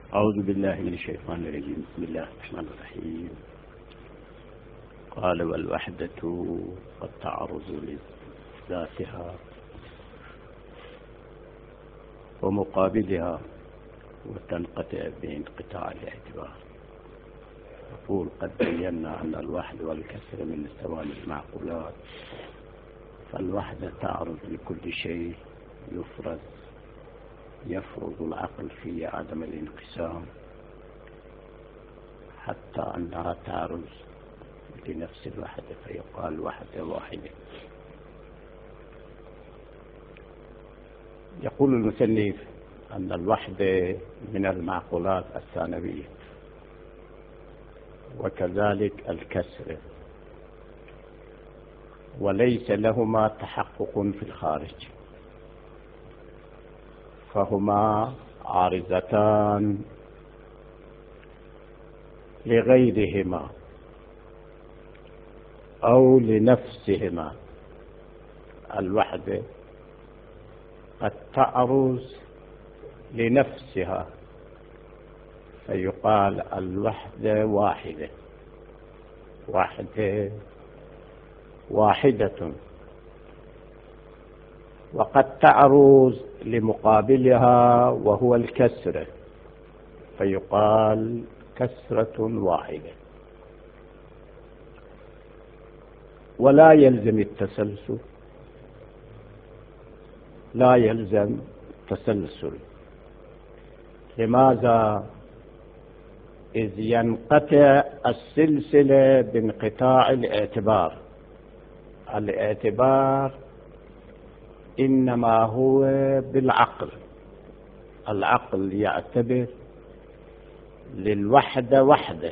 أعوذ بالله من الشيطان الرجيم. بسم الله الرحمن الرحيم. قال والوحدة قد تعرض لذاتها ومقابلها وتنقطع بانقطاع الاعتبار. يقول قد بينا أن الوحد والكسر من ثواني المعقولات، فالوحدة تعرض لكل شيء يفرض العقل في عدم الانقسام، حتى أنها تعرض لنفس الوحدة فيقال وحدة واحدة. يقول المصنف أن الوحدة من المعقولات الثانوية، وكذلك الكسر، وليس لهما تحقق في الخارج، فهما عارضتان لغيرهما أو لنفسهما. الوحدة قد تعرض لنفسها فيقال الوحدة واحدة، وقد تعرض لمقابلها وهو الكسرة فيقال كسرة واحدة. ولا يلزم التسلسل، لا يلزم تسلسل. لماذا؟ إذ ينقطع السلسلة بانقطاع الاعتبار. الاعتبار إنما هو بالعقل. العقل يعتبر للوحدة وحدة،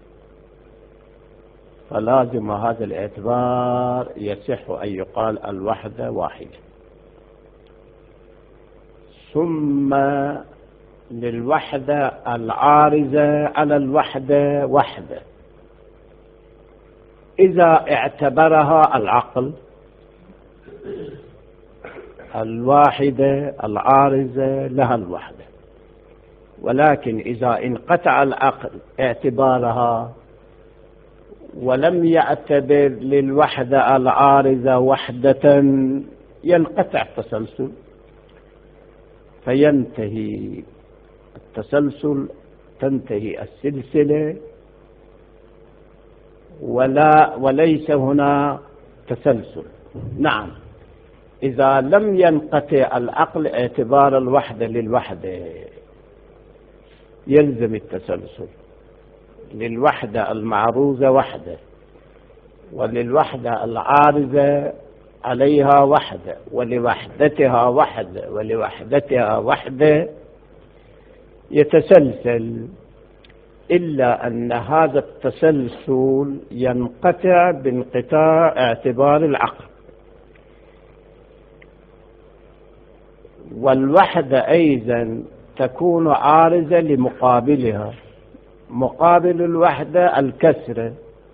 فلازم هذا الاعتبار يصح أن يقال الوحدة واحدة. ثم للوحدة العارضة على الوحدة وحدة، إذا اعتبرها العقل الواحدة العارضة لها الوحدة. ولكن إذا انقطع العقل اعتبارها ولم يعتبر للوحدة العارضة وحدة، ينقطع التسلسل، فينتهي التسلسل، تنتهي السلسلة، وليس هنا تسلسل. نعم، إذا لم ينقطع العقل اعتبار الوحدة للوحدة يلزم التسلسل. للوحدة المعروضة وحدة، وللوحدة العارضة عليها وحدة، ولوحدتها وحدة، ولوحدتها وحدة، يتسلسل. إلا أن هذا التسلسل ينقطع بانقطاع اعتبار العقل. والوحدة أيضا تكون عارضة لمقابلها. مقابل الوحدة الكسرة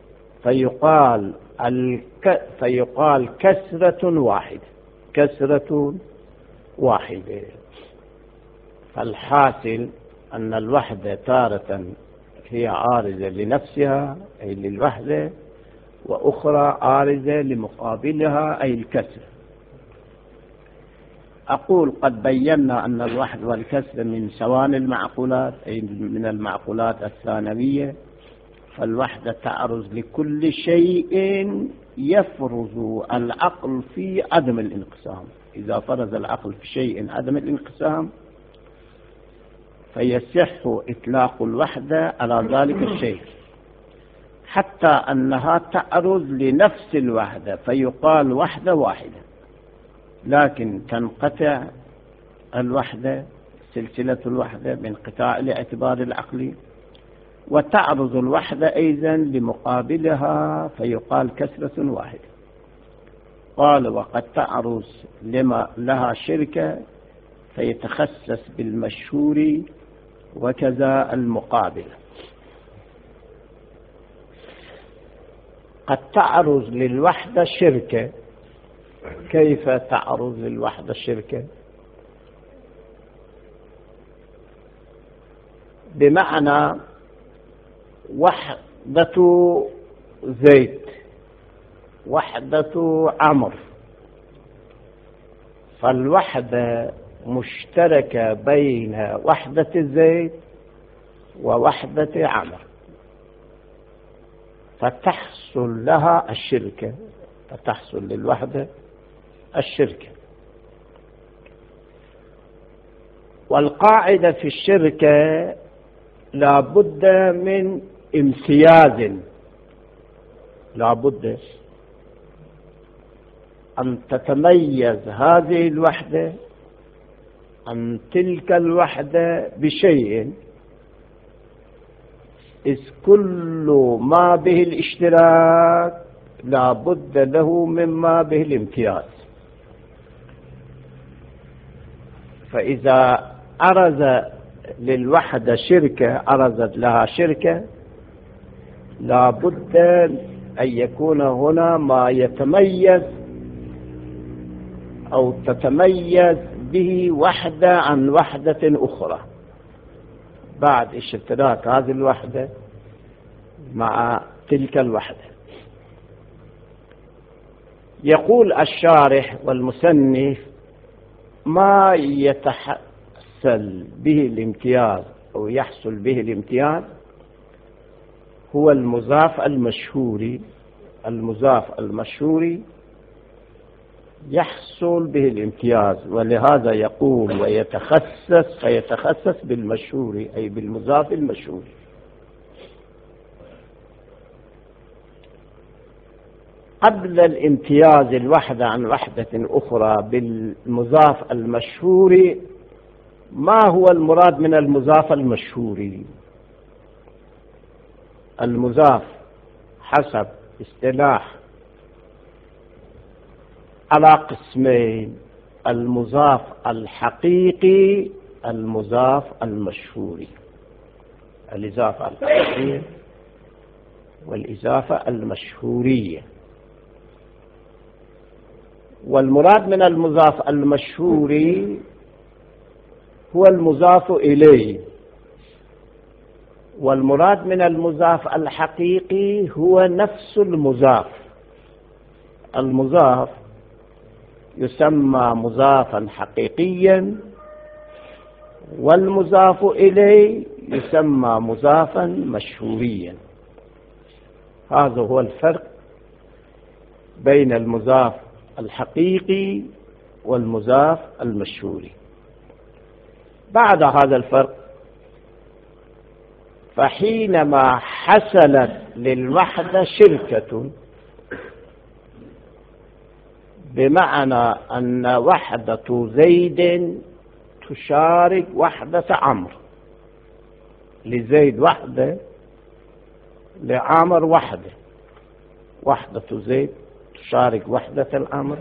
فيقال كسرة واحدة. فالحاصل أن الوحدة تارة هي عارضة لنفسها أي للوحدة، وأخرى عارضة لمقابلها أي الكسر. أقول قد بينا أن الوحد والكسر من ثواني المعقولات أي من المعقولات الثانوية، فالوحدة تعرض لكل شيء يفرض العقل في عدم الانقسام. إذا فرض العقل في شيء عدم الانقسام فيصح إطلاق الوحدة على ذلك الشيء، حتى أنها تعرض لنفس الوحدة فيقال وحدة واحدة. لكن تنقطع الوحدة، سلسلة الوحدة بانقطاع الاعتبار العقلي، وتعرض الوحدة أيضا لمقابلها فيقال كسرة واحدة. قال وقد تعرض لما لها شركة فيتخصص بالمشهور، وكذا المقابل. قد تعرض للوحدة شركة. كيف تعرض للوحدة الشركة؟ بمعنى وحدة زيد، وحدة عمرو، فالوحدة مشتركة بين وحدة زيد ووحدة عمرو، فتحصل لها الشركة، فتحصل للوحدة الشركة. والقاعدة في الشركة لا بد من امتياز، لا بد أن تتميز هذه الوحدة عن تلك الوحدة بشيء، إذ كل ما به الاشتراك لا بد له مما به الامتياز. فإذا أرز للوحدة شركة، أرزت لها شركة، لا بد أن يكون هنا ما يتميز أو تتميز به وحدة عن وحدة أخرى بعد اشتراك هذه الوحدة مع تلك الوحدة. يقول الشارح والمصنف: ما يتحصل به الامتياز أو يحصل به الامتياز هو المضاف المشهوري، المضاف المشهوري يحصل به الامتياز، ولهذا يقول فيتخصص بالمشهور، أي بالمضاف المشهور. قبل الامتياز الوحدة عن وحدة أخرى بالمضاف المشهور، ما هو المراد من المضاف المشهور؟ المضاف حسب اصطلاح على قسمين: المضاف الحقيقي، المضاف المشهوري، الإضافة الحقيقية والإضافة المشهورية. والمراد من المضاف المشهوري هو المضاف إليه، والمراد من المضاف الحقيقي هو نفس المضاف. المضاف يسمى مضافا حقيقيا، والمضاف إليه يسمى مضافا مشهوريا. هذا هو الفرق بين المضاف الحقيقي والمضاف المشهوري. بعد هذا الفرق، فحينما حصلت للوحدة شركة، بمعنى أن وحدة زيد تشارك وحدة عمرو، لزيد وحدة، لعمر وحدة، وحدة زيد تشارك وحدة العمر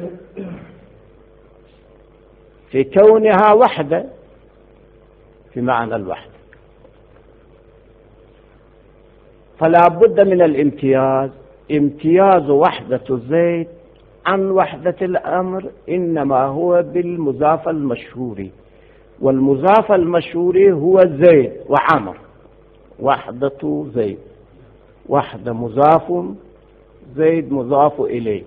في كونها وحدة في معنى الوحدة، فلا بد من الامتياز. امتياز وحدة زيد عن وحدة الأمر إنما هو بالمضاف المشهوري، والمضاف المشهوري هو زيد وعمر، وحدة زيد، وحدة مضاف، زيد مضاف إليه.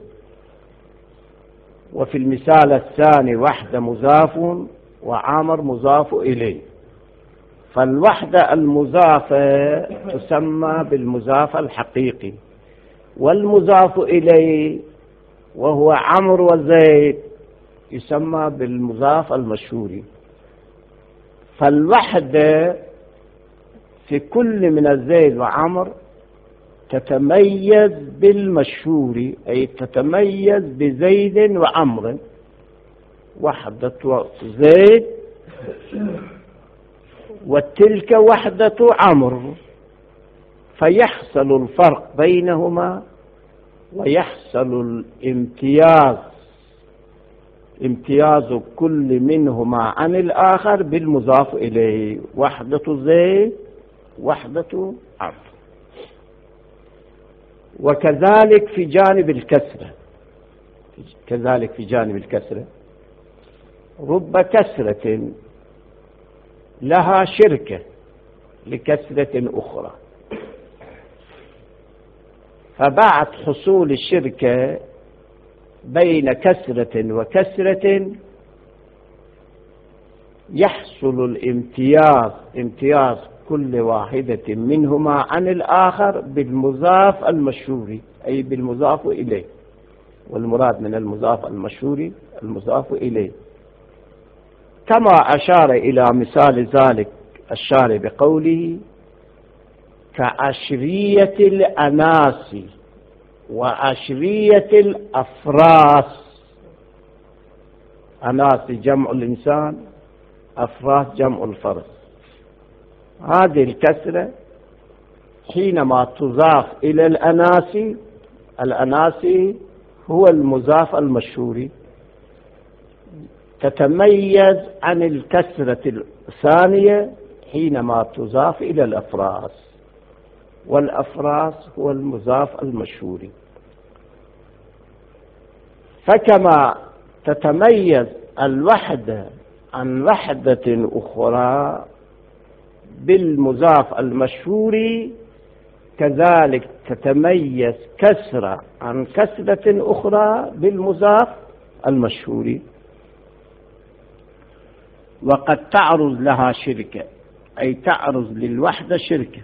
وفي المثال الثاني وحدة مضاف وعمر مضاف إليه، فالوحدة المضافة تسمى بالمضاف الحقيقي، والمضاف إليه وهو عمرو وزيد يسمى بالمضاف المشهوري. فالوحدة في كل من الزيد وعمر تتميز بالمشهور، أي تتميز بزيد وعمر، وحدة زيد وتلك وحدة عمرو، فيحصل الفرق بينهما ويحصل الامتياز، امتياز كل منهما عن الآخر بالمضاف إليه، وحدة زيد وحدة عمرو. وكذلك في جانب الكسرة، كذلك في جانب الكسرة رب كسرة لها شركة، لكسرة أخرى. فبعد حصول الشركة بين كسرة وكسرة يحصل الامتياز، امتياز كل واحدة منهما عن الآخر بالمضاف المشهور، أي بالمضاف إليه، والمراد من المضاف المشهور المضاف إليه. كما أشار إلى مثال ذلك الشارع بقوله كعشرية الأناس وعشرية الأفراس. أناس جمع الإنسان، أفراس جمع الفرس. هذه الكسرة حينما تضاف إلى الأناس، الأناس هو المضاف المشهور، تتميز عن الكسرة الثانية حينما تضاف إلى الأفراس، والأفراس هو المضاف المشهور. فكما تتميز الوحدة عن وحدة أخرى بالمضاف المشهور، كذلك تتميز كسرة عن كسرة أخرى بالمضاف المشهور. وقد تعرض لها شركة، أي تعرض للوحدة شركة،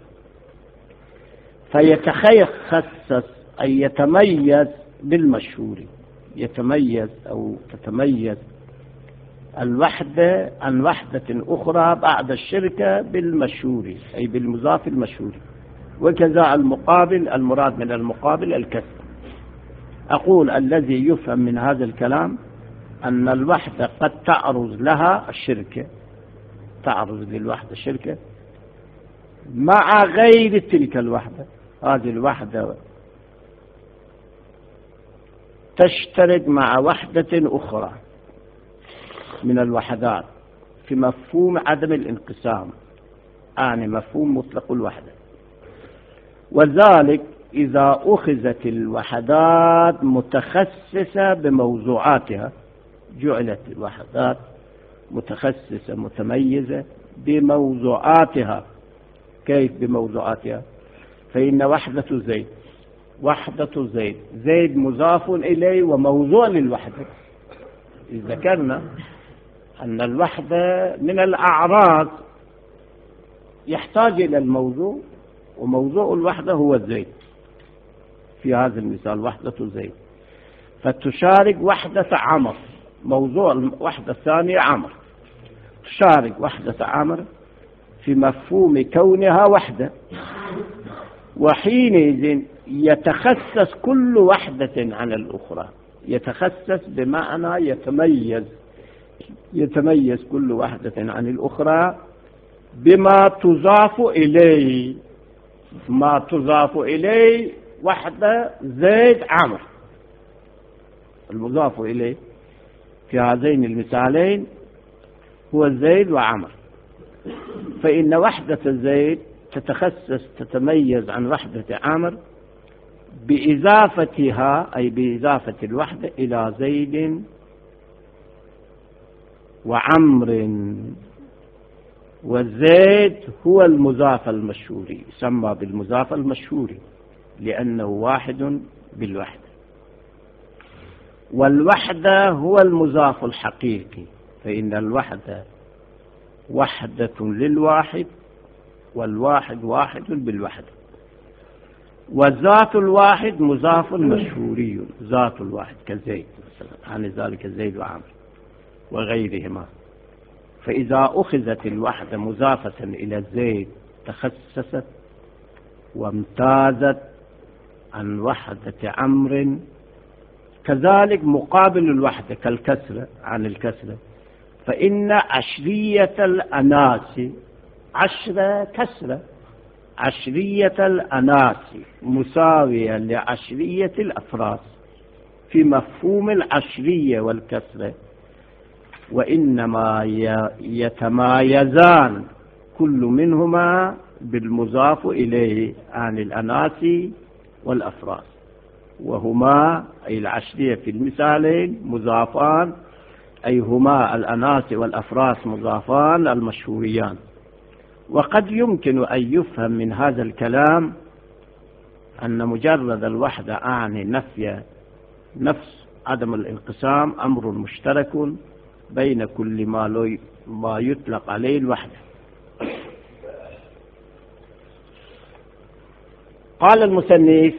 فيتخصص أي يتميز بالمشهور، يتميز أو تتميز الوحدة عن وحدة أخرى بعد الشركة بالمشهور، أي بالمضاف المشهور. وكذا المقابل، المراد من المقابل الكسر. أقول الذي يفهم من هذا الكلام أن الوحدة قد تعرض لها الشركة، تعرض للوحدة الشركة مع غير تلك الوحدة. هذه الوحدة تشترك مع وحدة أخرى من الوحدات في مفهوم عدم الانقسام، يعني مفهوم مطلق الوحدة. وذلك إذا أخذت الوحدات متخصصة بموضوعاتها، جعلت الوحدات متخصصة متميزة بموضوعاتها. كيف بموضوعاتها؟ فإن وحدة زيد، وحدة زيد، زيد مضاف إليه وموضوع للوحدة. إذا ذكرنا أن الوحدة من الأعراض يحتاج إلى الموضوع، وموضوع الوحدة هو الزيد. في هذا المثال وحدة زيد، فتشارك وحدة عمر، موضوع الوحدة الثانية عمر، تشارك وحدة عمر في مفهوم كونها وحدة. وحينئذ يتخصص كل وحدة عن الأخرى، يتخصص بمعنى يتميز كل وحدة عن الأخرى بما تضاف إليه. ما تضاف إليه وحدة زيد عمر، المضاف إليه في هذين المثالين هو زيد وعمر. فإن وحدة زيد تتخصص تتميز عن وحدة عمر بإضافتها، أي بإضافة الوحدة إلى زيد وعمر. والزيد هو المضاف المشهور، يسمى بالمضاف المشهور لأنه واحد بالوحدة. والوحدة هو المضاف الحقيقي، فإن الوحدة وحدة للواحد، والواحد واحد بالوحدة. وذات الواحد مضاف مشهوري، ذات الواحد كزيد مثلا، عن ذلك زيد وعمر وغيرهما. فإذا أخذت الوحدة مضافة إلى الزيد تخصصت وامتازت عن وحدة عمر. كذلك مقابل الوحدة كالكسرة عن الكسرة، فإن عشرية الأناس، عشرة كسرة، عشرية الأناس مساوية لعشرية الأفراس في مفهوم العشرية والكسرة، وإنما يتمايزان كل منهما بالمضاف إليه عن الأناس والأفراس، وهما أي العشرية في المثالين مضافان، أي هما الأناس والأفراس مضافان المشهوريان، وقد يمكن أن يفهم من هذا الكلام أن مجرد الوحدة أعني نفس عدم الانقسام أمر مشترك بين كل ما يطلق عليه الوحدة. قال المصنف: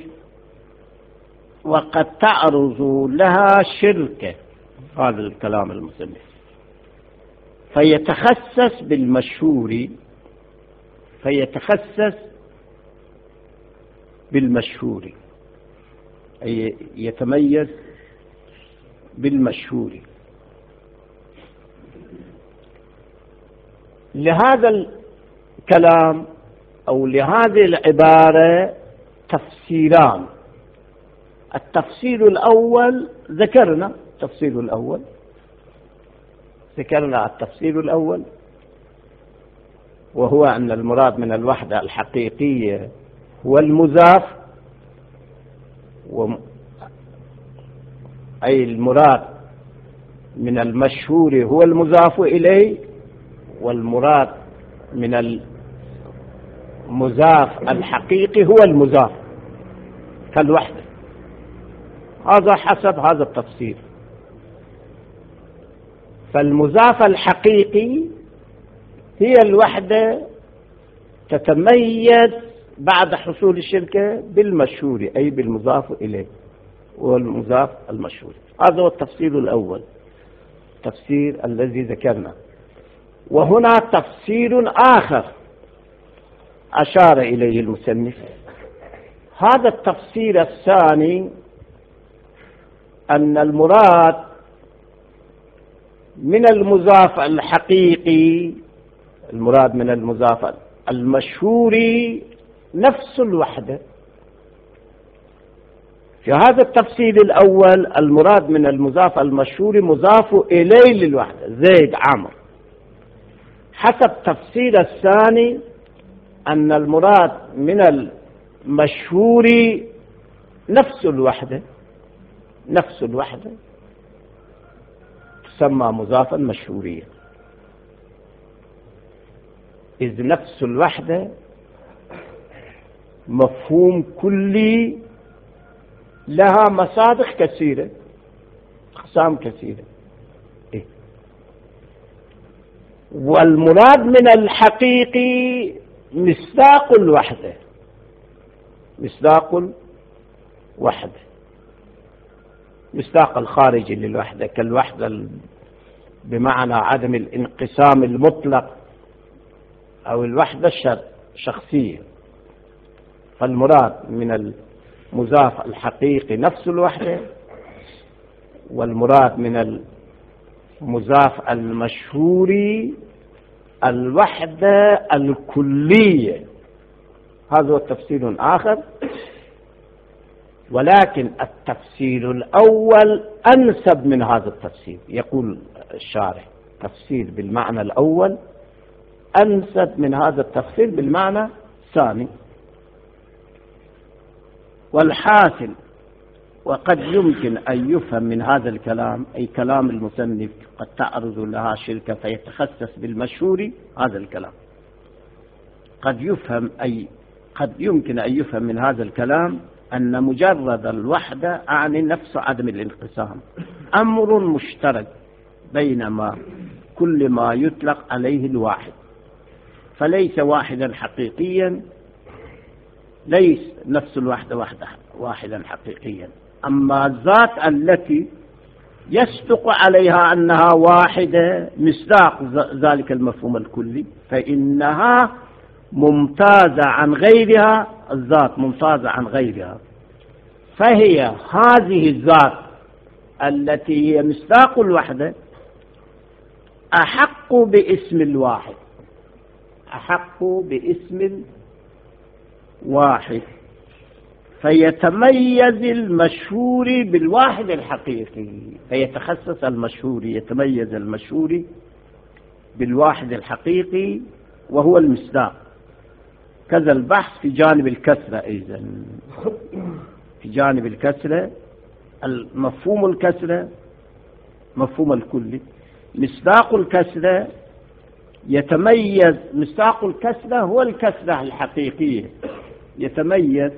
وقد تعرض لها شركة، هذا الكلام المصنف، فيتخصص بالمشهور أي يتميز بالمشهور. لهذا الكلام أو لهذه العبارة تفسيران. التفسير الأول ذكرنا التفسير الأول وهو أن المراد من الوحدة الحقيقية هو المضاف، أي المراد من المشهور هو المضاف إليه، والمراد من المضاف الحقيقي هو المضاف كالوحدة. هذا حسب هذا التفسير. فالمضاف الحقيقي هي الوحدة تتميز بعد حصول الشركة بالمشهور أي بالمضاف إليه والمضاف المشهور. هذا هو التفسير الأول، التفسير الذي ذكرنا. وهنا تفسير آخر أشار إليه المصنف. هذا التفسير الثاني أن المراد من المضاف الحقيقي، المراد من المضاف المشهور نفس الوحدة. في هذا التفسير الأول المراد من المضاف المشهور مضاف إليه للوحدة زيد عمرو. حسب التفسير الثاني أن المراد من المشهور نفس الوحدة تسمى مضافا مشهوريا، إذ نفس الوحدة مفهوم كلي لها مصادر كثيرة، أقسام كثيرة. والمراد من الحقيقي مصداق الوحدة، مصداق الخارجي للوحدة كالوحدة بمعنى عدم الانقسام المطلق أو الوحدة الشخصية. فالمراد من المضاف الحقيقي نفس الوحدة، والمراد من المضاف المشهور الوحدة الكلية. هذا هو تفسير آخر، ولكن التفسير الأول أنسب من هذا التفسير. يقول الشارح: تفسير بالمعنى الأول أنسب من هذا التفسير بالمعنى الثاني. والحاصل وقد يمكن أن يفهم من هذا الكلام، أي كلام المصنف قد تعرض لها شركة فيتخصص بالمشهور، هذا الكلام قد يمكن أن يفهم من هذا الكلام أن مجرد الوحدة أعني نفس عدم الانقسام أمر مشترك بينما كل ما يطلق عليه الواحد، فليس واحدا حقيقيا، ليس نفس الوحدة واحدا حقيقيا. أما الذات التي يصدق عليها أنها واحدة مصداق ذلك المفهوم الكلي، فإنها ممتازة عن غيرها، الذات ممتازة عن غيرها. فهي هذه الذات التي هي مصداق الوحدة أحق باسم الواحد، فيتميز المشهور بالواحد الحقيقي، فيتخصص المشهور، يتميز المشهور بالواحد الحقيقي وهو المصداق. كذا البحث في جانب الكسرة أيضا، في جانب الكسرة المفهوم الكسرة مفهوم الكلي، مصداق الكسرة يتميز مصداق الكسرة هو الكسرة الحقيقية، يتميز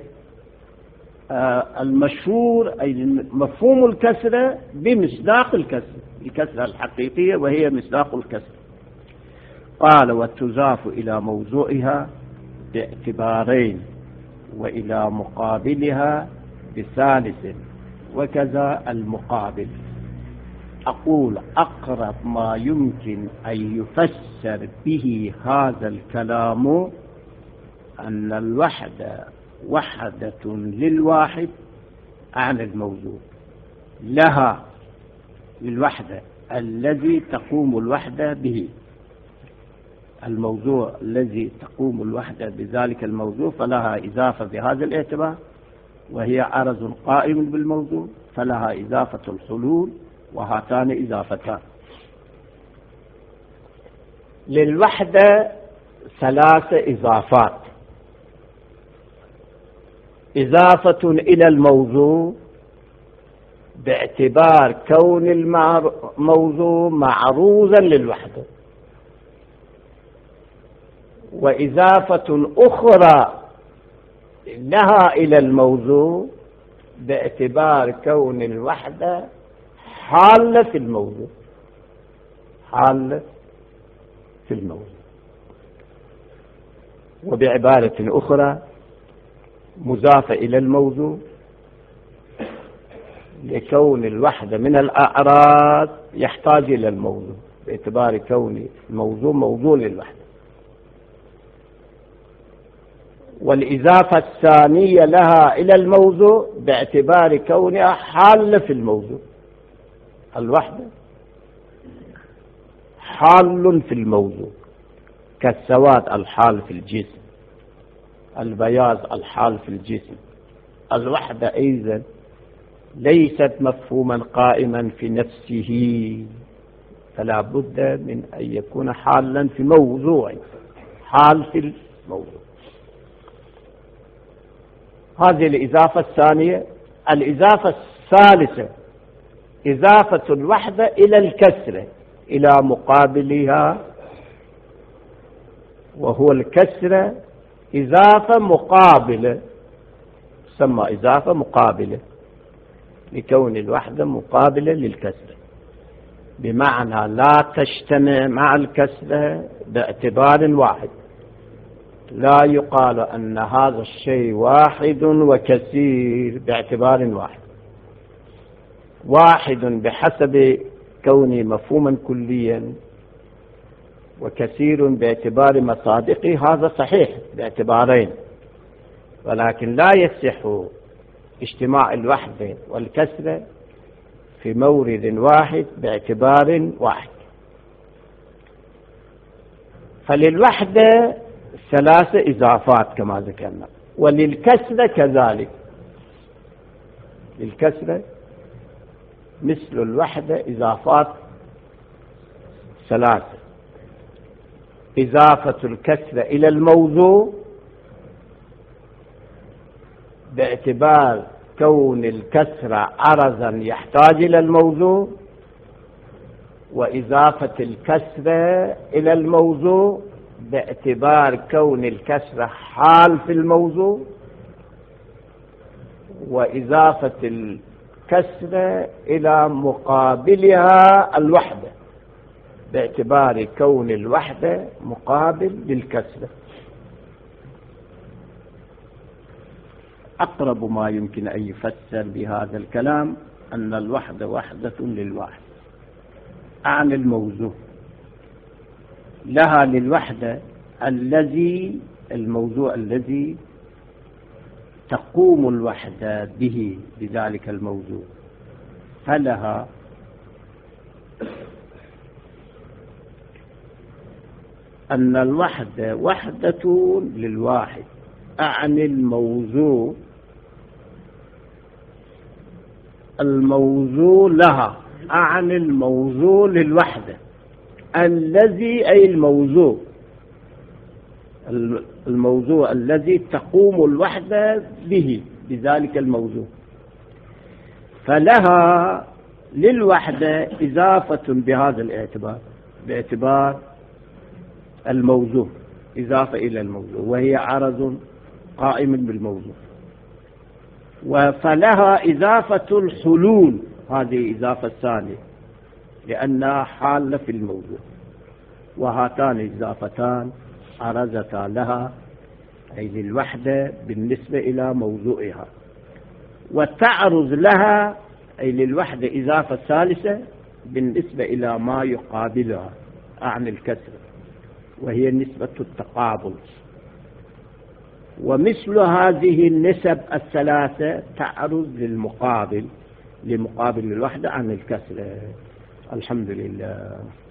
المشهور أي مفهوم الكسرة بمصداق الكسرة الحقيقية وهي مصداق الكسرة. قال وتضاف إلى موضوعها باعتبارين وإلى مقابلها بثالث وكذا المقابل. أقول أقرب ما يمكن أن يفسر به هذا الكلام أن الوحدة وحدة للواحد عن الموجود، لها للوحدة الذي تقوم الوحدة به، الموضوع الذي تقوم الوحدة بذلك الموضوع فلها إضافة بهذا الاعتبار، وهي عرض قائم بالموضوع فلها إضافة الحلول، وهاتان إضافتان. للوحدة ثلاث إضافات: إضافة إلى الموضوع باعتبار كون الموضوع معروضا للوحدة، وإضافة أخرى لها إلى الموضوع باعتبار كون الوحدة حالة في الموضوع، حالة في الموضوع. وبعبارة أخرى مضافة إلى الموضوع لكون الوحدة من الأعراض يحتاج إلى الموضوع باعتبار كون الموضوع موضوع للوحدة. والإضافة الثانية لها إلى الموضوع باعتبار كونها حالة في الموضوع، الوحدة حال في الموضوع كالسواد الحال في الجسم، البياض الحال في الجسم. الوحدة أيضا ليست مفهوما قائما في نفسه، فلا بد من أن يكون حالا في موضوع، حال في الموضوع. هذه الإضافة الثانية. الإضافة الثالثة إضافة الوحدة إلى الكسرة، إلى مقابلها، وهو الكسرة إضافة مقابلة، تسمى إضافة مقابلة لكون الوحدة مقابلة للكسرة، بمعنى لا تجتمع مع الكسرة باعتبار واحد. لا يقال أن هذا الشيء واحد وكثير باعتبار واحد، واحد بحسب كونه مفهوما كليا، وكثير باعتبار مصادقه، هذا صحيح باعتبارين، ولكن لا يصح اجتماع الوحدة والكسرة في مورد واحد باعتبار واحد. فللوحدة ثلاث إضافات كما ذكرنا، وللكسرة كذلك. للكسرة مثل الوحدة إضافات ثلاثة: إضافة الكسرة إلى الموضوع باعتبار كون الكسرة عرضا يحتاج إلى الموضوع، وإضافة الكسرة إلى الموضوع باعتبار كون الكسرة حال في الموضوع، وإضافة الكسرة إلى مقابلها الوحدة باعتبار كون الوحدة مقابل للكسرة. أقرب ما يمكن أن يفسر بهذا الكلام أن الوحدة وحدة للواحد عن الموضوع، لها للوحدة الموضوع الذي تقوم الوحدة به بذلك الموضوع، فلها أن الوحدة وحدة للواحد عن الموضوع لها عن الموضوع للوحدة الذي أي الموضوع الذي تقوم الوحدة به بذلك الموضوع، فلها للوحدة إضافة بهذا الاعتبار باعتبار الموضوع، إضافة إلى الموضوع، وهي عرض قائم بالموضوع. فلها إضافة الحلول، هذه إضافة ثانية لأنها حالة في الموضوع. وهاتان إضافتان عرضتا لها أي للوحدة بالنسبة إلى موضوعها، وتعرض لها أي للوحدة إضافة ثالثة بالنسبة إلى ما يقابلها عن الكسر، وهي نسبة التقابل. ومثل هذه النسب الثلاثة تعرض لمقابل الوحدة عن الكسر. الحمد لله.